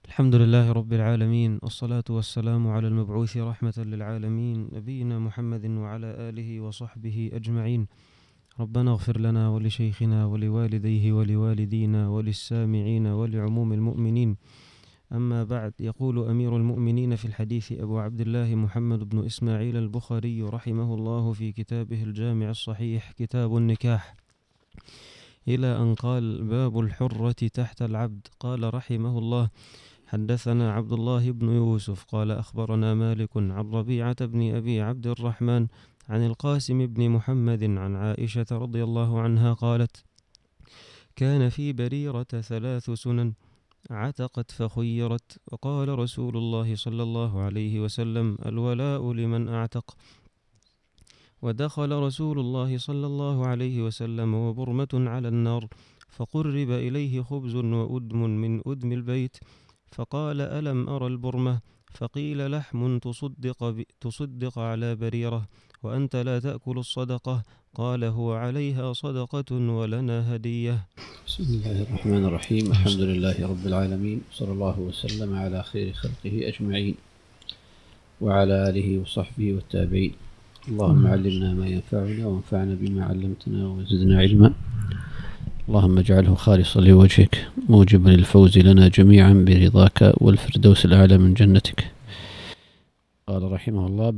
الحمد لله رب العالمين، والصلاة والسلام على المبعوث رحمة للعالمين نبينا محمد وعلى آله وصحبه أجمعين. ربنا اغفر لنا ولشيخنا ولوالديه ولوالدينا وللسامعين ولعموم المؤمنين. أما بعد، يقول أمير المؤمنين في الحديث أبو عبد الله محمد بن إسماعيل البخاري رحمه الله في كتابه الجامع الصحيح كتاب النكاح، إلى أن قال: باب الحرة تحت العبد. قال رحمه الله: حدثنا عبد الله بن يوسف قال أخبرنا مالك عن ربيعة بن أبي عبد الرحمن عن القاسم بن محمد عن عائشة رضي الله عنها قالت: كان في بريرة 3 سنن، عتقت فخيرت، وقال رسول الله صلى الله عليه وسلم: الولاء لمن أعتق. ودخل رسول الله صلى الله عليه وسلم وبرمة على النار، فقرب إليه خبز وأدم من أدم البيت، فقال: ألم أرى البرمة؟ فقيل: لحم تصدق على بريرة، وأنت لا تأكل الصدقة. قال: هو عليها صدقة ولنا هدية. بسم الله الرحمن الرحيم. الحمد لله رب العالمين، صلى الله وسلم على خير خلقه أجمعين وعلى آله وصحبه والتابعين. اللهم علمنا ما ينفعنا وانفعنا بما علمتنا وزدنا علما. اللهم اجعله خالصا لوجهك موجبا للفوز لنا جميعا برضاك والفردوس الأعلى من جنتك. قال رحمه الله: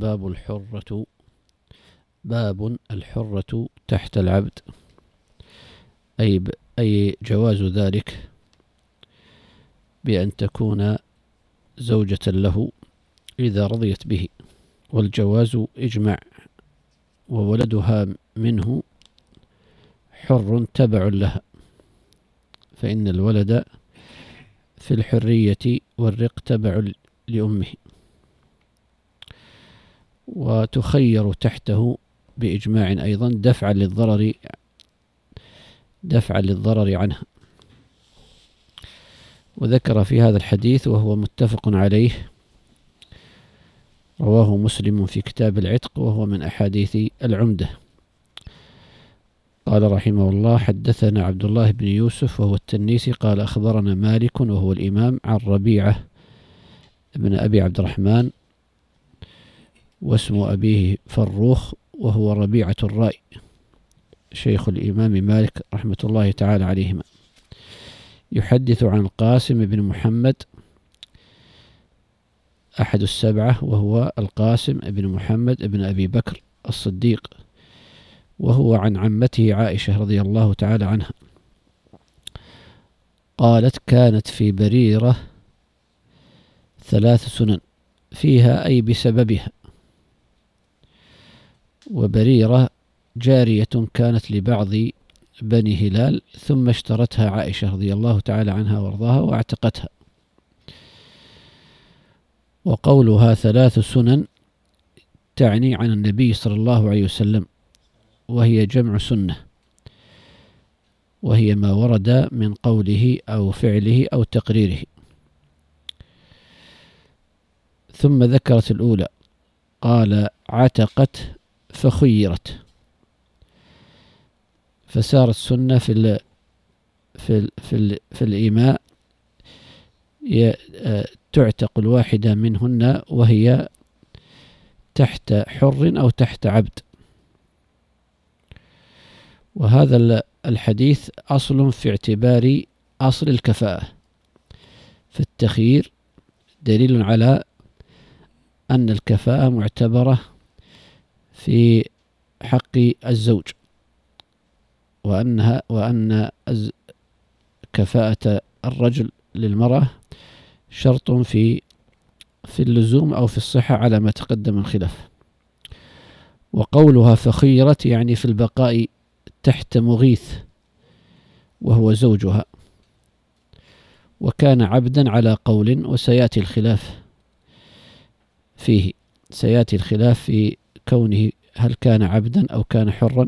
باب الحرة تحت العبد، أي جواز ذلك بأن تكون زوجة له إذا رضيت به، والجواز إجماع، وولدها منه حر تبع لها، فإن الولد في الحرية والرق تبع لأمه، وتخير تحته بإجماع أيضا دفعا للضرر عنها. وذكر في هذا الحديث وهو متفق عليه، رواه مسلم في كتاب العتق، وهو من أحاديث العمدة. قال رحمه الله: حدثنا عبد الله بن يوسف وهو التنيسي قال أخبرنا مالك وهو الإمام عن ربيعة ابن أبي عبد الرحمن، واسم أبيه فروخ، وهو ربيعة الرائي، شيخ الإمام مالك رحمة الله تعالى عليهما، يحدث عن القاسم بن محمد أحد السبعة، وهو القاسم بن محمد بن أبي بكر الصديق، وهو عن عمته عائشة رضي الله تعالى عنها قالت: كانت في بريرة 3 سنن، فيها أي بسببها. وبريرة جارية كانت لبعض بني هلال، ثم اشترتها عائشة رضي الله تعالى عنها وارضاها واعتقتها. وقولها 3 سنن تعني عن النبي صلى الله عليه وسلم، وهي جمع سنة، وهي ما ورد من قوله أو فعله أو تقريره. ثم ذكرت الأولى، قال: عتقت فخيرت، فسارت سنة في الإيماء تعتق الواحدة منهن وهي تحت حر أو تحت عبد. وهذا الحديث أصل في اعتبار أصل الكفاءة، فالتخيير دليل على أن الكفاءة معتبرة في حق الزوج، وأن كفاءة الرجل للمرأة شرط في اللزوم أو في الصحة على ما تقدم من خلاف. وقولها فخيرت يعني في البقاء تحت مغيث وهو زوجها، وكان عبدا على قول، وسيأتي الخلاف فيه، سيأتي الخلاف في كونه هل كان عبدا أو كان حرا.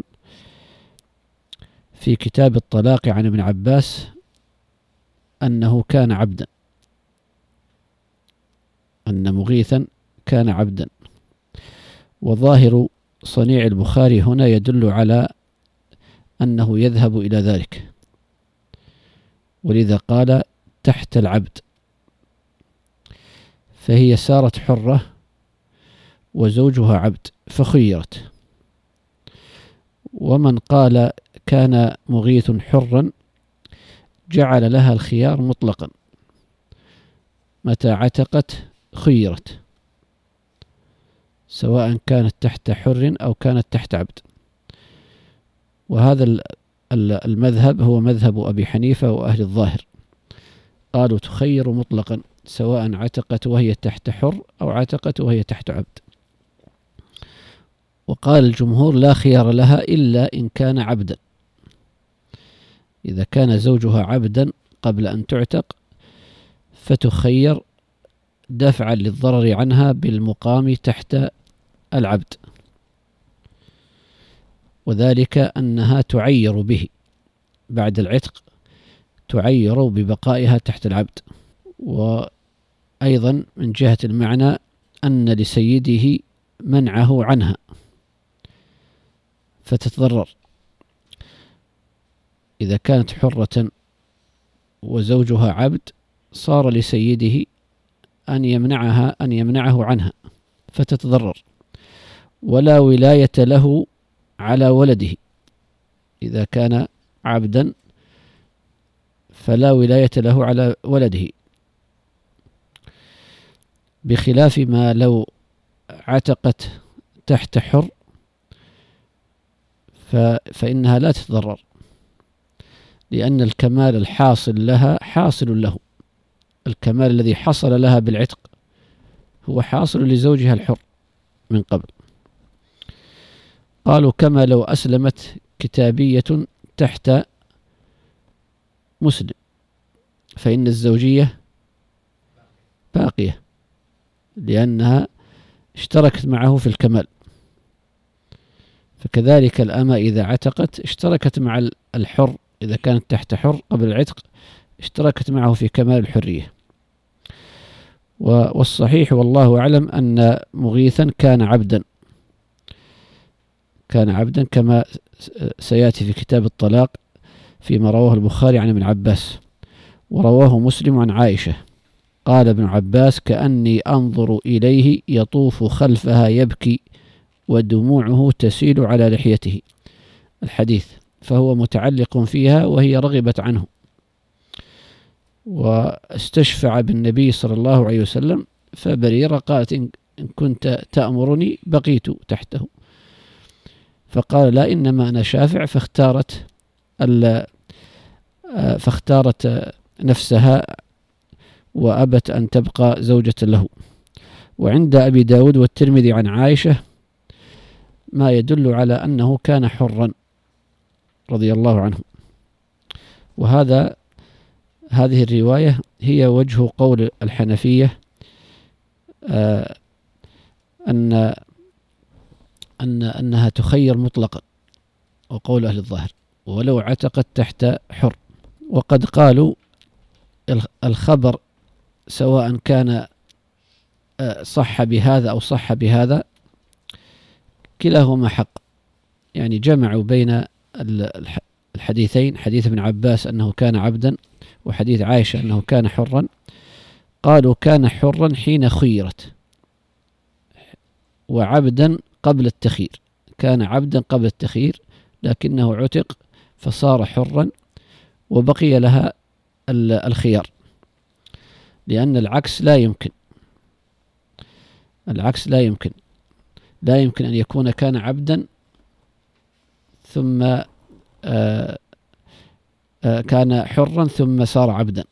في كتاب الطلاق عن ابن عباس أنه كان عبدا، أن مغيثا كان عبدا. وظاهر صنيع البخاري هنا يدل على أنه يذهب إلى ذلك، ولذا قال: تحت العبد، فهي سارت حرة وزوجها عبد فخيرت. ومن قال كان مغيث حرا جعل لها الخيار مطلقا، متى عتقت خيرت، سواء كانت تحت حر أو كانت تحت عبد. وهذا المذهب هو مذهب أبي حنيفة وأهل الظاهر، قالوا تخير مطلقا سواء عتقت وهي تحت حر أو عتقت وهي تحت عبد. وقال الجمهور لا خيار لها إلا إن كان عبدا، إذا كان زوجها عبدا قبل أن تعتق فتخير دفعا للضرر عنها بالمقام تحت العبد، وذلك أنها تعير به بعد العتق، تعير ببقائها تحت العبد. وأيضا من جهة المعنى أن لسيده منعه عنها فتتضرر. إذا كانت حرة وزوجها عبد صار لسيده أن يمنعه عنها فتتضرر. ولا ولاية له على ولده، إذا كان عبدا فلا ولاية له على ولده، بخلاف ما لو عتقت تحت حر فإنها لا تتضرر، لأن الكمال الحاصل لها حاصل له. الكمال الذي حصل لها بالعتق هو حاصل لزوجها الحر من قبل. قالوا كما لو أسلمت كتابية تحت مسلم فإن الزوجية باقية، لأنها اشتركت معه في الكمال. فكذلك الأمة إذا عتقت اشتركت مع الحر، إذا كانت تحت حر قبل العتق اشتركت معه في كمال الحرية. والصحيح والله أعلم أن مغيثا كان عبدا كما سيأتي في كتاب الطلاق فيما رواه البخاري عن ابن عباس، ورواه مسلم عن عائشة قال ابن عباس كأني أنظر إليه يطوف خلفها يبكي ودموعه تسيل على لحيته الحديث، فهو متعلق فيها وهي رغبت عنه، واستشفع بالنبي صلى الله عليه وسلم. فبريرة قالت إن كنت تأمرني بقيت تحته، فقال لا إنما أنا شافع، فاختارت نفسها وأبت أن تبقى زوجة له. وعند أبي داود والترمذي عن عائشة ما يدل على أنه كان حرا رضي الله عنه. هذه الرواية هي وجه قول الحنفية أنها تخير مطلقا، وقول أهل الظاهر ولو عتقت تحت حر. وقد قالوا الخبر سواء كان صح بهذا أو صح بهذا كلاهما حق، يعني جمعوا بين الحديثين، حديث ابن عباس أنه كان عبدا وحديث عائشة أنه كان حرا. قالوا كان حرا حين خيرت، وعبدا قبل التخيير، كان عبدا قبل التخيير لكنه عتق فصار حرا وبقي لها الخيار، لأن العكس لا يمكن. لا يمكن أن يكون كان عبدا ثم كان حرا ثم صار عبدا.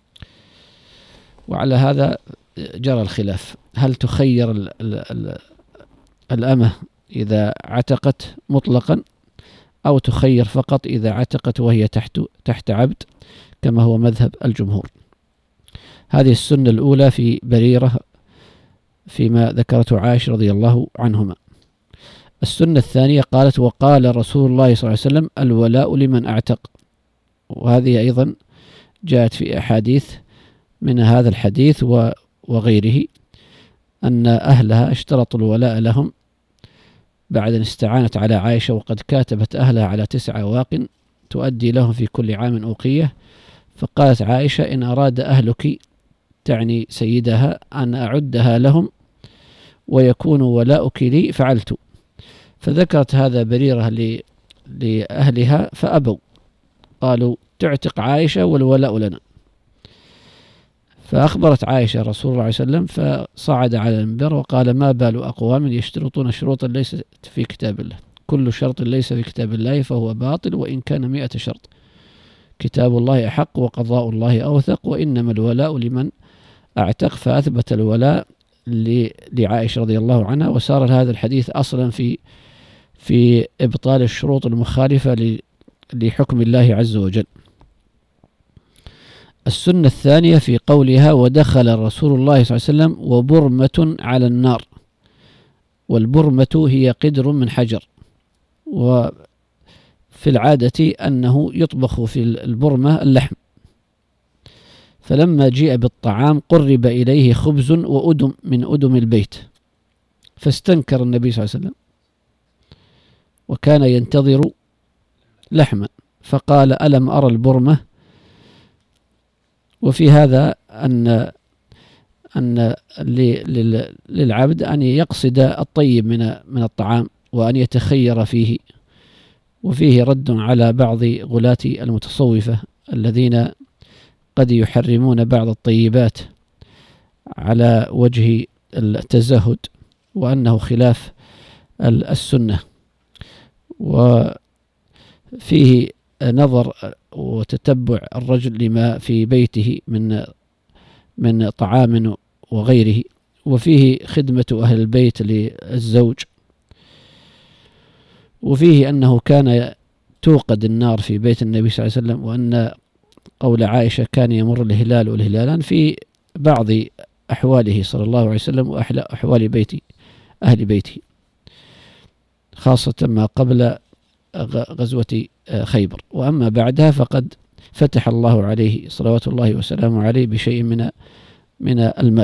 وعلى هذا جرى الخلاف، هل تخير الأمة إذا عتقت مطلقا أو تخير فقط إذا عتقت وهي تحت عبد كما هو مذهب الجمهور. هذه السنة الأولى في بريرة فيما ذكرته عائشة رضي الله عنهما. السنة الثانية قالت وقال رسول الله صلى الله عليه وسلم الولاء لمن أعتق، وهذه أيضا جاءت في أحاديث من هذا الحديث وغيره أن أهلها اشترطوا الولاء لهم بعد أن استعانت على عائشة، وقد كاتبت أهلها على 9 أواق تؤدي لهم في كل عام أوقية. فقالت عائشة إن أراد أهلك تعني سيدها أن أعدها لهم ويكون ولاؤك لي فعلت. فذكرت هذا بريرة لأهلها فأبوا، قالوا تعتق عائشة والولاء لنا. فأخبرت عائشة رسول الله صلى الله عليه وسلم، فصعد على المنبر وقال: ما بال أقوام يشترطون شروطا ليست في كتاب الله، كل شرط ليس في كتاب الله فهو باطل وإن كان 100 شرط، كتاب الله أحق وقضاء الله أوثق، وإنما الولاء لمن أعتق. فأثبت الولاء لعائشة رضي الله عنها، وصار هذا الحديث أصلا في إبطال الشروط المخالفة لحكم الله عز وجل. السنة الثانية في قولها: ودخل رسول الله صلى الله عليه وسلم وبرمة على النار. والبرمة هي قدر من حجر، وفي العادة أنه يطبخ في البرمة اللحم، فلما جيء بالطعام قرب إليه خبز وأدم من أدم البيت، فاستنكر النبي صلى الله عليه وسلم وكان ينتظر لحما، فقال: ألم أرى البرمة؟ وفي هذا أن للعبد أن يقصد الطيب من الطعام وأن يتخير فيه. وفيه رد على بعض غلاة المتصوفة الذين قد يحرمون بعض الطيبات على وجه التزهد، وأنه خلاف السنة. وفيه نظر وتتبع الرجل لما في بيته من طعام وغيره، وفيه خدمة أهل البيت للزوج، وفيه أنه كان توقد النار في بيت النبي صلى الله عليه وسلم، وأن قول عائشة كان يمر الهلال والهلالان في بعض أحواله صلى الله عليه وسلم وأحوال أهل بيته، خاصة ما قبل غزوة خيبر. وأما بعدها فقد فتح الله عليه صلوات الله وسلامه عليه بشيء من المال.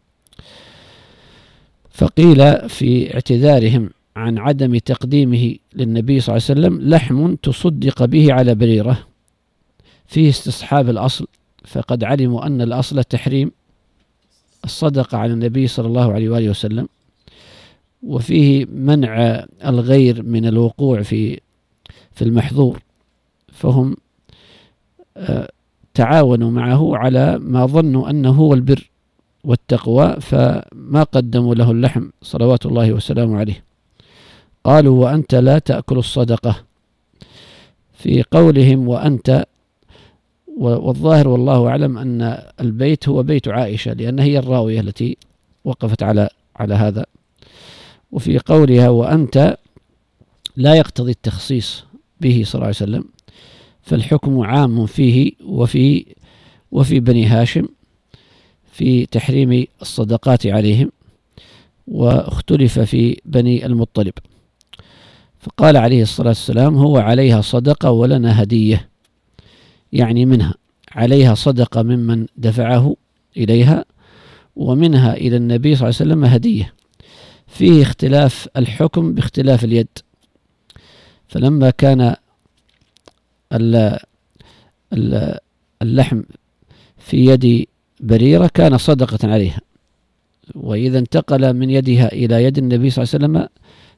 فقيل في اعتذارهم عن عدم تقديمه للنبي صلى الله عليه وسلم: لحم تصدق به على بريرة، فيه استصحاب الأصل، فقد علموا أن الأصل تحريم الصدقة على النبي صلى الله عليه وآله وسلم، وفيه منع الغير من الوقوع في المحظور، فهم تعاونوا معه على ما ظنوا أنه هو البر والتقوى، فما قدموا له اللحم صلوات الله وسلامه عليه. قالوا: وأنت لا تأكل الصدقة. في قولهم وأنت، والظاهر والله أعلم أن البيت هو بيت عائشة، لأن هي الراوية التي وقفت على هذا. وفي قولها وأنت لا يقتضي التخصيص به صلى الله عليه وسلم، فالحكم عام فيه وفي بني هاشم في تحريم الصدقات عليهم، واختلف في بني المطلب. فقال عليه الصلاة والسلام: هو عليها صدقة ولنا هدية، يعني منها عليها صدقة ممن دفعه إليها، ومنها إلى النبي صلى الله عليه وسلم هدية. فيه اختلاف الحكم باختلاف اليد، فلما كان اللحم في يد بريرة كان صدقة عليها، وإذا انتقل من يدها إلى يد النبي صلى الله عليه وسلم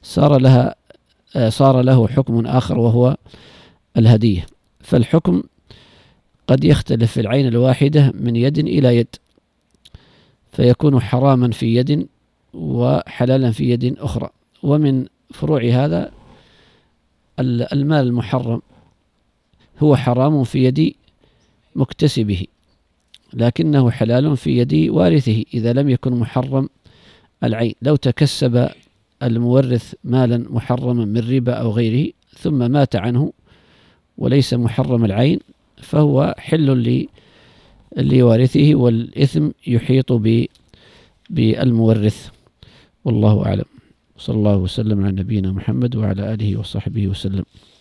صار له حكم آخر وهو الهدية. فالحكم قد يختلف في العين الواحدة من يد إلى يد، فيكون حراما في يد وحلالا في يد أخرى. ومن فروع هذا المال المحرم هو حرام في يد مكتسبه، لكنه حلال في يد وارثه إذا لم يكن محرم العين. لو تكسب المورث مالا محرما من ربا أو غيره ثم مات عنه وليس محرم العين، فهو حل لوارثه، والإثم يحيط بالمورث. والله أعلم. صلى الله وسلم على نبينا محمد وعلى آله وصحبه وسلم.